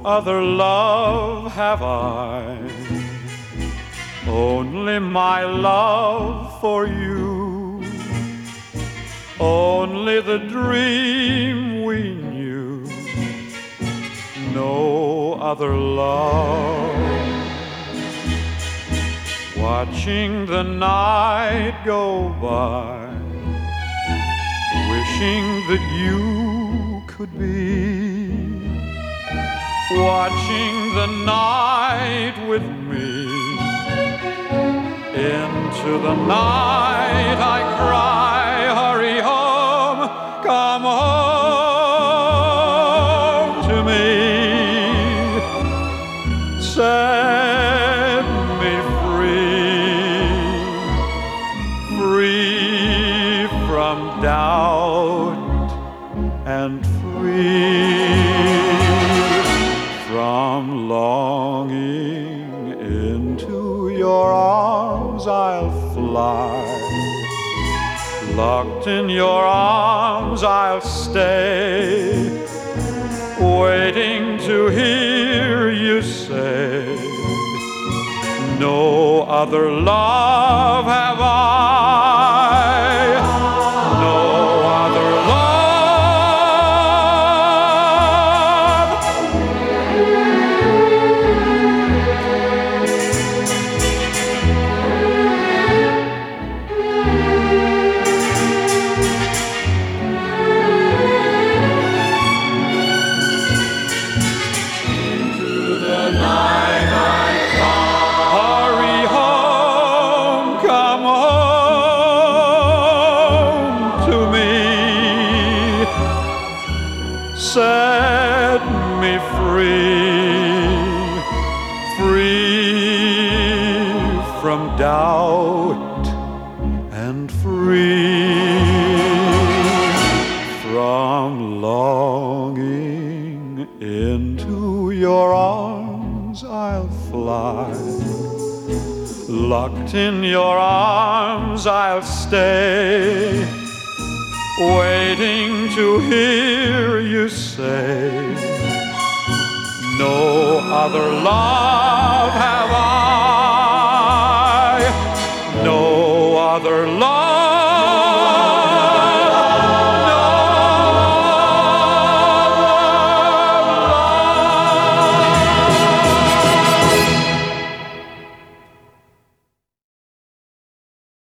other love have I, only my love for you, only the dream we knew, no other love. Watching the night go by, wishing that you could be, watching the night with me. Into the night I cry, hurry home, come home to me. Set me free, free from doubt and free from longing. Into your arms I'll fly, locked in your arms I'll stay, waiting to hear you say, no other love have I, no other love. Set me free, free from doubt and free from longing. Into your arms I'll fly, locked in your arms I'll stay, waiting to hear you say, no other love